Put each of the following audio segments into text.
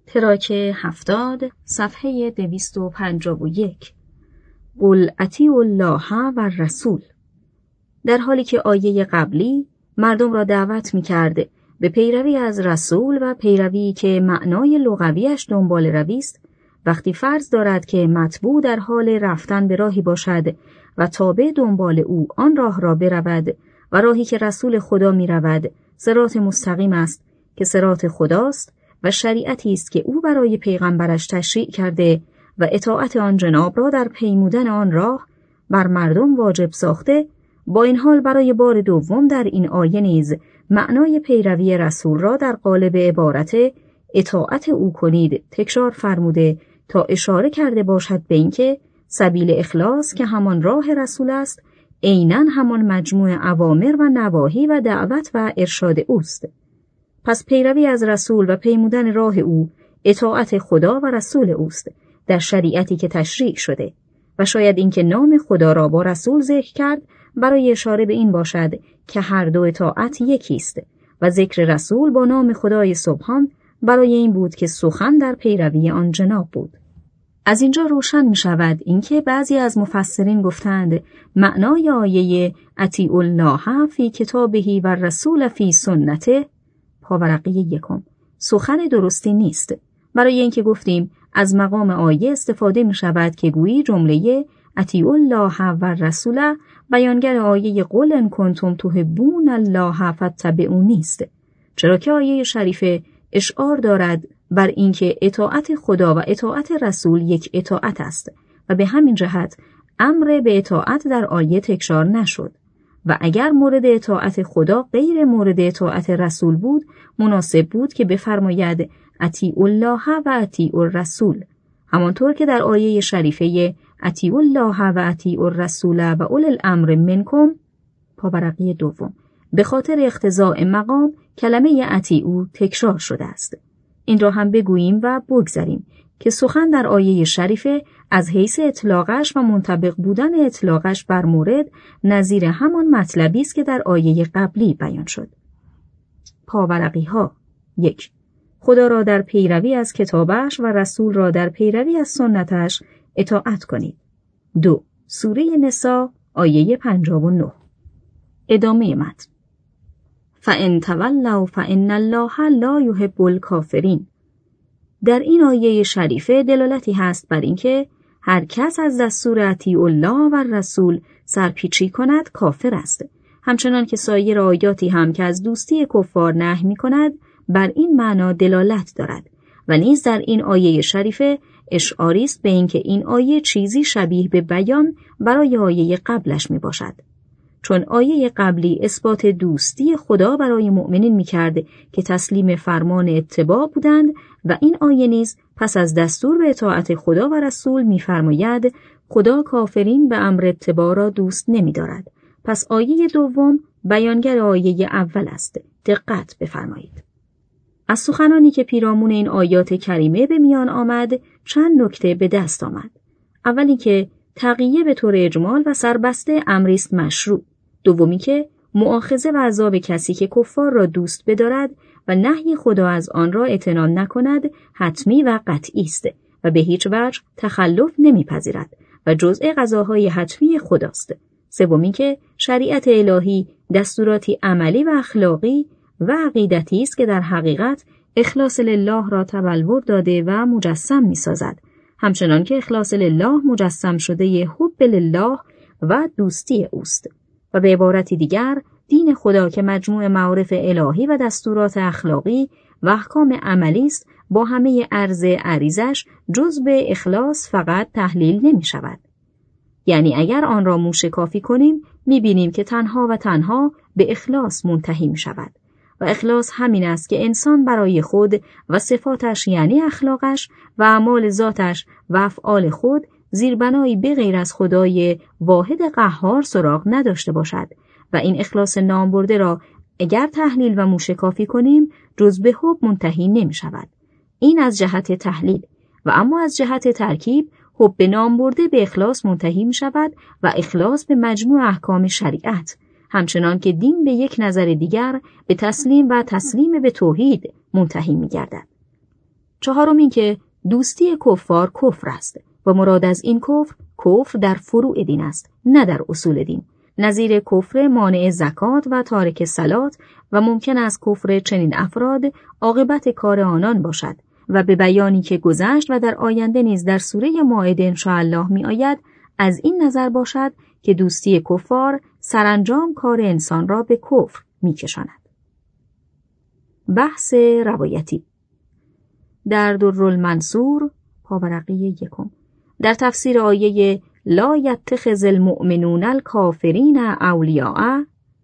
تراک 70 صفحه 251 قل اطیعوا الله و الرسول. در حالی که آیه قبلی مردم را دعوت می‌کرد به پیروی از رسول و پیروی که معنای لغویش دنبال روی است، وقتی فرض دارد که متبوع در حال رفتن به راهی باشد و تابع دنبال او آن راه را برود و راهی که رسول خدا می‌رود صراط مستقیم است که صراط خداست و شریعتی است که او برای پیغمبرش تشریع کرده و اطاعت آن جناب را در پیمودن آن راه بر مردم واجب ساخته، با این حال برای بار دوم در این آیه نیز معنای پیروی رسول را در قالب عبارت اطاعت او کنید تکرار فرموده تا اشاره کرده باشد به اینکه سبیل اخلاص که همان راه رسول است عیناً همان مجموع اوامر و نواهی و دعوت و ارشاد اوست. پس پیروی از رسول و پیمودن راه او اطاعت خدا و رسول اوست در شریعتی که تشریع شده و شاید اینکه نام خدا را با رسول ذکر کرد برای اشاره به این باشد که هر دو اطاعت یکی است و ذکر رسول با نام خدای سبحان برای این بود که سخن در پیروی آن جناب بود. از اینجا روشن می شود اینکه بعضی از مفسرین گفتند معنای آیه اطیعوا الله فی کتابه و الرسول فی سنته پاورقی 1 سخن درستی نیست، برای اینکه گفتیم از مقام آیه استفاده می شود که گویی جمله اطیعوا الله و الرسول بیانگر آیه قل ان کنتم تحبون الله فاتبعونی است، چرا که آیه شریفه اشعار دارد بر اینکه اطاعت خدا و اطاعت رسول یک اطاعت است و به همین جهت امر به اطاعت در آیه تکرار نشد و اگر مورد اطاعت خدا غیر مورد اطاعت رسول بود مناسب بود که بفرماید اطیعوا الله و اطیعوا الرسول، همانطور که در آیه شریفه اطیعوا الله و اطیعوا الرسول و اولی الامر منکم پاورقی 2 به خاطر اقتضاء مقام کلمه اطیعوا تکرار شده است. این را هم بگوییم و بگذریم که سخن در آیه شریفه از حیث اطلاقش و منطبق بودن اطلاقش بر مورد نظیر همان مطلبی است که در آیه قبلی بیان شد. پاورقی ها 1. خدا را در پیروی از کتابش و رسول را در پیروی از سنتش اطاعت کنید. 2. سوره نساء آیه 59. ادامه متن. فَإِن تَوَلَّوْا فَإِنَّ اللَّهَ لَا يُحِبُّ الْكَافِرِينَ. در این آیه شریفه دلالتی هست بر اینکه هر کس از دستور اطیعوا الله و رسول سرپیچی کند کافر است، همچنان که سایر آیاتی هم که از دوستی کفار نهی می‌کند بر این معنا دلالت دارد و نیز در این آیه شریفه اشعاری است به اینکه این آیه چیزی شبیه به بیان برای آیه قبلش میباشد، چون آیه قبلی اثبات دوستی خدا برای مؤمنین می‌کرد که تسلیم فرمان اتباع بودند و این آیه نیز پس از دستور به اطاعت خدا و رسول می‌فرماید خدا کافرین به امر اتباع را دوست نمی‌دارد. پس آیه دوم بیانگر آیه اول است. دقت بفرمایید. از سخنانی که پیرامون این آیات کریمه به میان آمد چند نکته به دست آمد. اولی که تقیه به طور اجمال و سربسته امری است مشروع. دومی که مؤاخذه و عذاب کسی که کفار را دوست بدارد و نهی خدا از آن را اعتنا نکند حتمی و قطعی است و به هیچ وجه تخلف نمیپذیرد و جزء قضاهای حتمی خداست. سومی که شریعت الهی دستوراتی عملی و اخلاقی و عقیدتی است که در حقیقت اخلاص لله را تبلور داده و مجسم می‌سازد، همچنان که اخلاص لله مجسم شده حب لله و دوستی اوست و به عبارتی دیگر دین خدا که مجموع معارف الهی و دستورات اخلاقی و احکام عملی است با همه عرض عریضش جز به اخلاص فقط تحلیل نمی شود. یعنی اگر آن را موشکافی کنیم می بینیم که تنها و تنها به اخلاص منتهی می شود و اخلاص همین است که انسان برای خود و صفاتش یعنی اخلاقش و اعمال ذاتش و افعال خود زیربنایی به غیر از خدای واحد قهار سراغ نداشته باشد و این اخلاص نامبرده را اگر تحلیل و موشکافی کنیم جز به حب منتهی نمی شود. این از جهت تحلیل و اما از جهت ترکیب حب نامبرده به اخلاص منتهی می شود و اخلاص به مجموع احکام شریعت، همچنان که دین به یک نظر دیگر به تسلیم و تسلیم به توحید منتهی می گردد. 4 این که دوستی کفار کفر است و مراد از این کفر در فروع دین است، نه در اصول دین، نظیر کفر مانع زکات و تارک صلات و ممکن است کفر چنین افراد عاقبت کار آنان باشد و به بیانی که گذشت و در آینده نیز در سوره مائده انشاءالله می آید از این نظر باشد که دوستی کفار سرانجام کار انسان را به کفر می کشاند. بحث روایتی در درالمنصور پاورقی 1 در تفسیر آیه لا یتخذ المؤمنون الکافرین اولیاء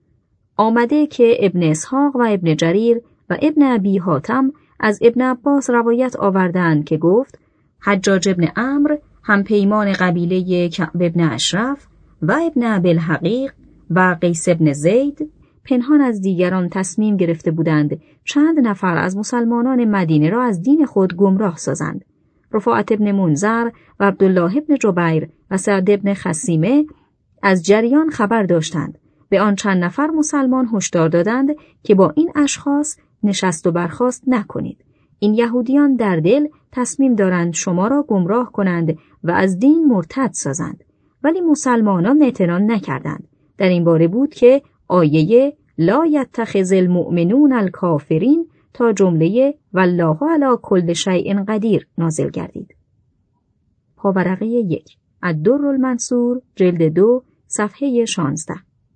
آمده که ابن اسحاق و ابن جریر و ابن ابی حاتم از ابن عباس روایت آوردند که گفت حجاج ابن عمرو هم پیمان قبیله کعب ابن اشرف و ابن ابی الحقیق و قیس ابن زید پنهان از دیگران تصمیم گرفته بودند چند نفر از مسلمانان مدینه را از دین خود گمراه سازند. رفاعت ابن منذر و عبدالله ابن جبیر و سعد ابن خصیمه از جریان خبر داشتند. به آن چند نفر مسلمان هشدار دادند که با این اشخاص نشست و برخاست نکنید. این یهودیان در دل تصمیم دارند شما را گمراه کنند و از دین مرتد سازند. ولی مسلمانان اعتنا نکردند. در این باره بود که آیه لا یتخذ المؤمنون الکافرین تا جمله والله علی کل شیء قدیر نازل گردید. پاورقی 1 الدرالمنصور جلد 2 صفحه 16.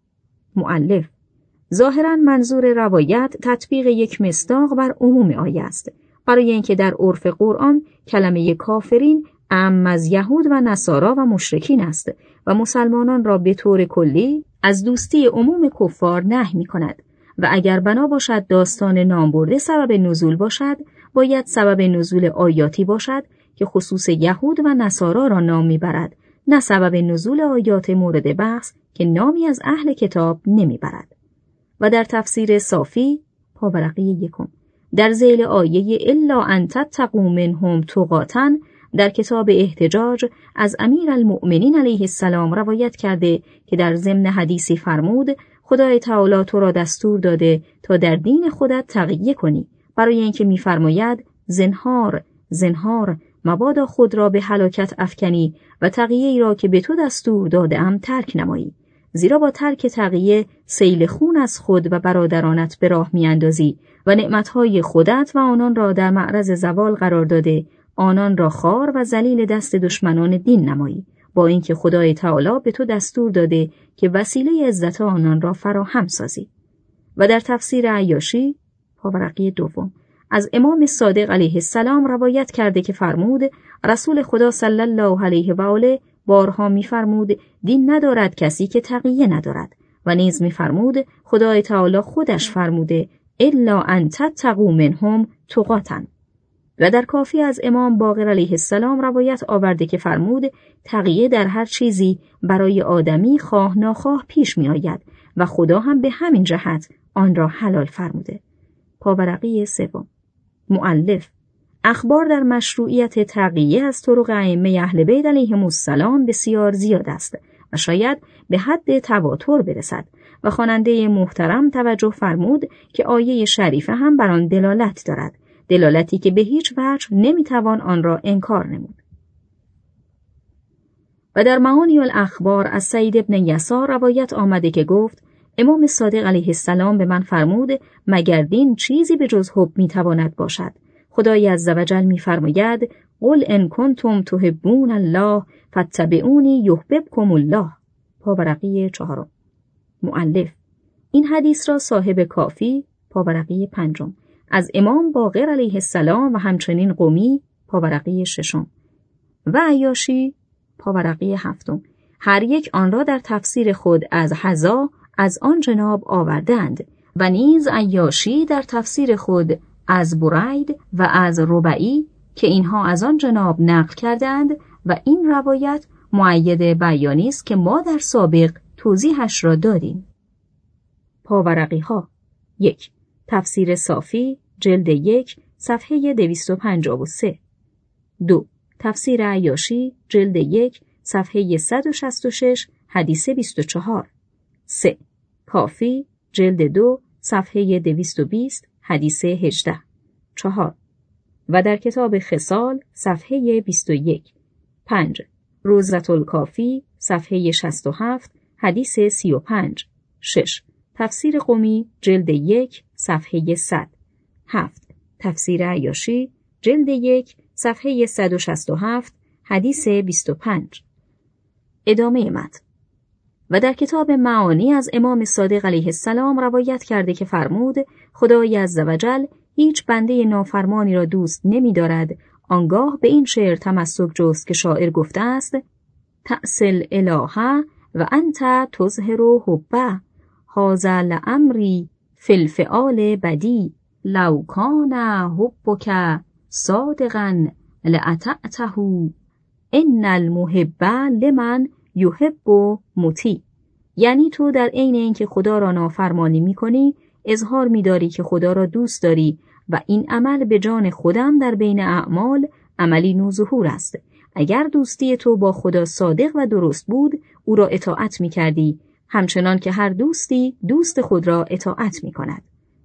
مؤلف ظاهراً منظور روایت تطبیق یک مصداق بر عموم آیه است، برای اینکه در عرف قرآن کلمه کافرین عام از یهود و نصارا و مشرکین است و مسلمانان را به طور کلی از دوستی عموم کفار نهی می‌کند و اگر بنا باشد داستان نام برده سبب نزول باشد، باید سبب نزول آیاتی باشد که خصوص یهود و نصارا را نام می‌برد، نه سبب نزول آیات مورد بحث که نامی از اهل کتاب نمی‌برد. و در تفسیر صافی پاورقی 1 در ذیل آیه الا ان تتقوا منهم تقاةً در کتاب احتجاج از امیرالمؤمنین علیه السلام روایت کرده که در ضمن حدیثی فرمود خدای تعالی تو را دستور داده تا در دین خودت تقیه کنی، برای اینکه می‌فرماید زنهار مبادا خود را به هلاکت افکنی و تقیه‌ای را که به تو دستور داده‌ام ترک نمایی، زیرا با ترک تقیه سیل خون از خود و برادرانت به راه می‌اندازی و نعمت‌های خودت و آنان را در معرض زوال قرار داده، آنان را خوار و ذلیل دست دشمنان دین نمایی، با اینکه خدای تعالی به تو دستور داده که وسیله عزت آنان را فراهم سازی. و در تفسیر عیاشی پاورقی 2 از امام صادق علیه السلام روایت کرده که فرمود رسول خدا صلی الله علیه و آله بارها می‌فرمود دین ندارد کسی که تقیه ندارد و نیز می‌فرمود خدای تعالی خودش فرموده الا ان تتقوا منهم تقاةً. و در کافی از امام باقر علیه السلام روایت آورده که فرمود تقیه در هر چیزی برای آدمی خواه ناخواه پیش می آید و خدا هم به همین جهت آن را حلال فرموده. پاورقی 3 مؤلف اخبار در مشروعیت تقیه از طرق ائمه اهل بیت علیهم السلام بسیار زیاد است و شاید به حد تواتر برسد و خواننده محترم توجه فرمود که آیه شریفه هم بر آن دلالت دارد، دلالتی که به هیچ وجه نمیتوان آن را انکار نمود. و در معانی الاخبار از سعید ابن یسار روایت آمده که گفت امام صادق علیه السلام به من فرمود مگر دین چیزی به جز حب میتواند باشد؟ خدای عزوجل میفرماید قل ان کنتم تحبون الله فاتبعونی یحببکم الله. پاورقی 4. مؤلف این حدیث را صاحب کافی پاورقی 5 از امام باقر علیه السلام و همچنین قمی پاورقی 6 و عیاشی پاورقی 7 هر یک آن را در تفسیر خود از حذا از آن جناب آوردند و نیز عیاشی در تفسیر خود از برید و از ربعی که اینها از آن جناب نقل کردند و این روایت مؤید بیانی است که ما در سابق توضیحش را دادیم. پاورقی ها 1 تفسیر صافی جلد 1 صفحه 253 2 تفسیر عیاشی جلد 1 صفحه 166 حدیث 24 3 کافی جلد 2 صفحه 220 حدیث 18 4 و در کتاب خصال صفحه 21. 5. روضة الکافی صفحه 67 حدیث 35. 6. تفسیر قمی جلد 1 صفحه 100. 7. تفسیر عیاشی جلد 1 صفحه 167 حدیث 25. ادامه متن. و در کتاب معانی از امام صادق علیه السلام روایت کرده که فرمود خدای عزوجل هیچ بنده نافرمانی را دوست نمی دارد. آنگاه به این شعر تمسک جست که شاعر گفته است: تأسل الهه و انت تظهر حبه هذا لامری فی الفعال بدی لو کان حبک صادقا لأطعته ان المحب لمن یحب مطیع. یعنی تو در عین اینکه خدا را نافرمانی می‌کنی اظهار می‌داری که خدا را دوست داری و این عمل به جان خودم در بین اعمال عملی نوظهور است. اگر دوستی تو با خدا صادق و درست بود او را اطاعت می‌کردی، همچنان که هر دوستی دوست خود را اطاعت می‌کند.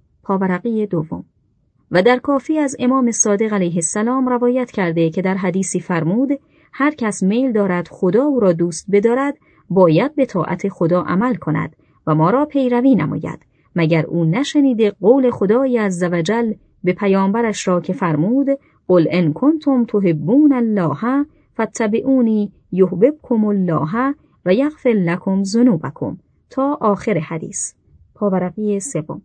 پاورقی دوم. و در کافی از امام صادق علیه السلام روایت کرده که در حدیثی فرمود هر کس میل دارد خدا او را دوست بدارد باید به طاعت خدا عمل کند و ما را پیروی نماید، مگر او نشنیده قول خدای عزوجل به پیامبرش را که فرمود قل ان کنتم تحبون الله فاتبعونی یحببکم الله و یغفر لکم ذنوبکم تا آخر حدیث. پاورقی سوم.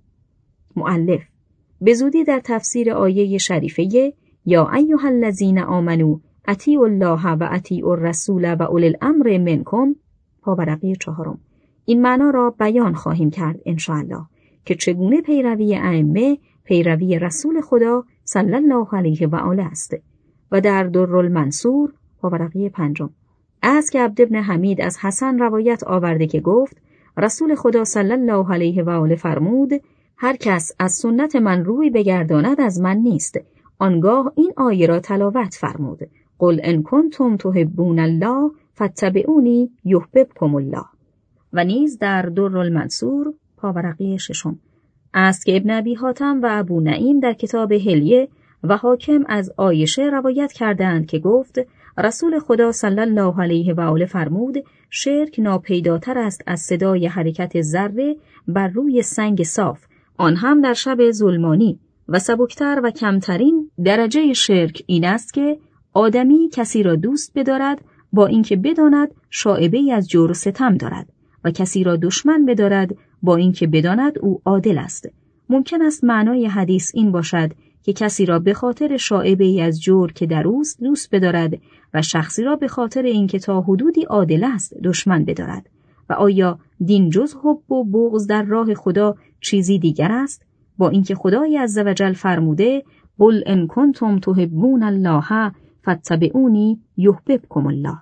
مؤلف به زودی در تفسیر آیه شریفه یا ایها الذین آمنوا اطیعوا الله و اطیعوا الرسول و اولی الامر منکم، پاورقی چهارم، این معنا را بیان خواهیم کرد انشاءالله که چگونه پیروی ائمه پیروی رسول خدا صلی الله علیه و آله است. و در درالمنصور پاورقی پنجم از که عبد بن حمید از حسن روایت آورده که گفت رسول خدا صلی الله علیه و آله فرمود هر کس از سنت من روی بگرداند از من نیست. آنگاه این آیه را تلاوت فرمود قل ان کنتم تحبون الله فاتبعونی یحببکم الله. و نیز در درالمنصور پاورقی ششم است که ابن ابی حاتم و ابو نعیم در کتاب حلیه و حاکم از عایشه روایت کردند که گفت رسول خدا صلی الله علیه و آله فرمود شرک ناپیداتر است از صدای حرکت ذره بر روی سنگ صاف، آن هم در شب ظلمانی، و سبکتر و کمترین درجه شرک این است که آدمی کسی را دوست بدارد با اینکه بداند شایبه‌ای از جور و ستم دارد و کسی را دشمن بدارد با اینکه بداند او عادل است. ممکن است معنای حدیث این باشد که کسی را به خاطر شایبه‌ای از جور که در اوست دوست بدارد و شخصی را به خاطر اینکه تا حدودی عادل است دشمن بدارد. و آیا دین جز حب و بغض در راه خدا چیزی دیگر است؟ با اینکه خدای عزوجل فرموده قل ان کنتم تحبون الله فاتبعونی یحببکم الله.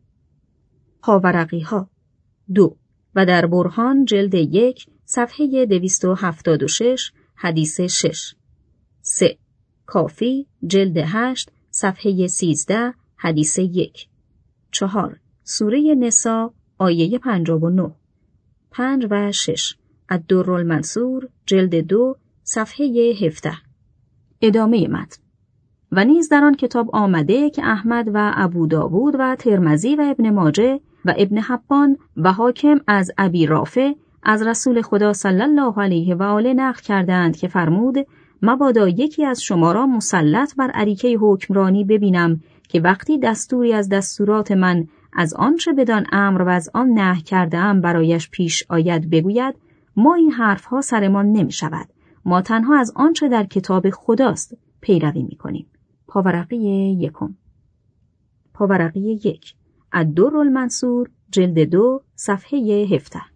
پاورقی ها 2. و در برهان جلد 1 صفحه 276 حدیث 6. 3. کافی جلد 8 صفحه 13 حدیث 1. 4. سوره نساء آیه 59. 5 و 6. الدرالمنصور جلد 2 صفحه 17. ادامه متن. و نیز در آن کتاب آمده که احمد و ابو داود و ترمذی و ابن ماجه و ابن حبان و حاکم از ابی رافع از رسول خدا صلی الله علیه و آله نقل کردند که فرمود مبادا یکی از شما را مسلط بر اریکه حکمرانی ببینم که وقتی دستوری از دستورات من از آنچه بدان امر و از آن نهی کرده‌ام برایش پیش آید بگوید ما این حرفها سرمان نمی شود، ما تنها از آنچه در کتاب خداست پیروی می کنیم. پاورقی 1. پاورقی 1 الدرالمنصور جلد 2 صفحه 17.